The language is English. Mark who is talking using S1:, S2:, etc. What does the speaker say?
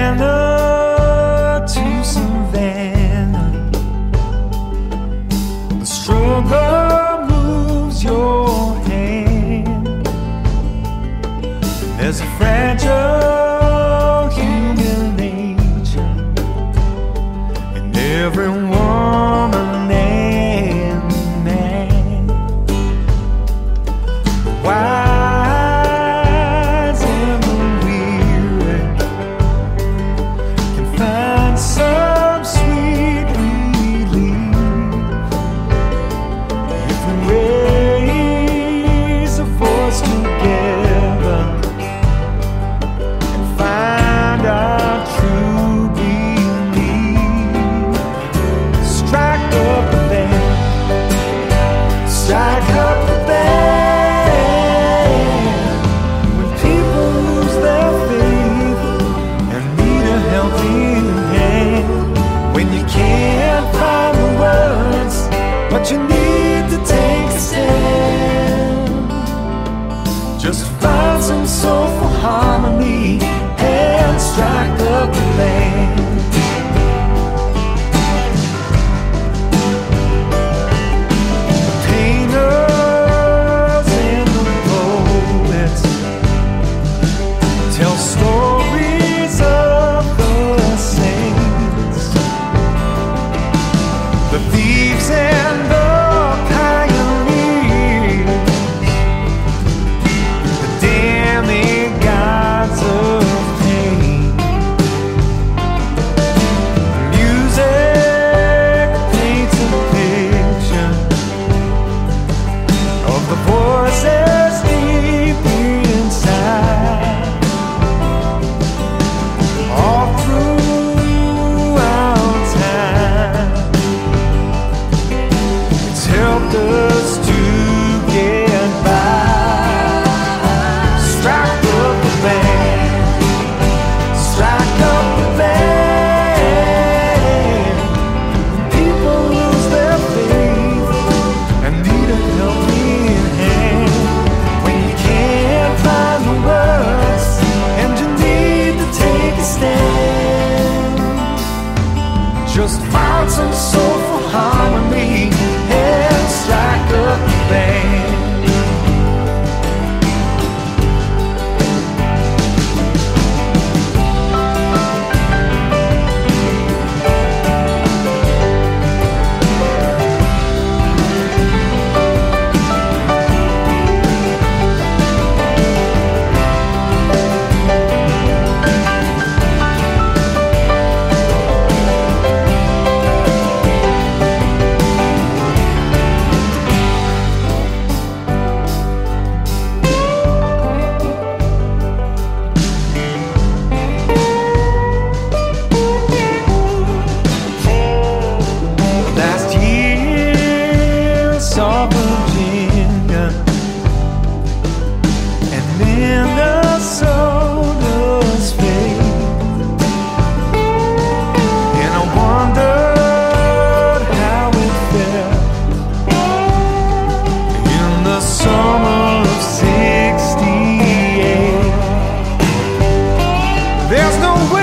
S1: Atlanta to Savannah, the struggle moves your hand. There's a fragile human nature in every woman and man. Wise and the weary can find some sweet relief if we raise a voice together and find our true belief. Strike up the band, strike up the band. When people lose their faith and need a helping hand, when you can't find the words, but you need to take a stand, just find some soulful harmony and strike up the band. Painters and the poets tell stories of the saints, the thieves and the pioneers, the demigods of pain. Music paints a picture of the voices deep inside. All throughout time, it's helped us to get by. Strike up the band, strike up the band. When people lose their faith and need a helping hand, when you can't find the words and you need to take a stand, just find some soulful harmony and strike up the band. Last year I saw Virginia and Minnesota's faith, and I wondered how it felt in the summer of '68. There's no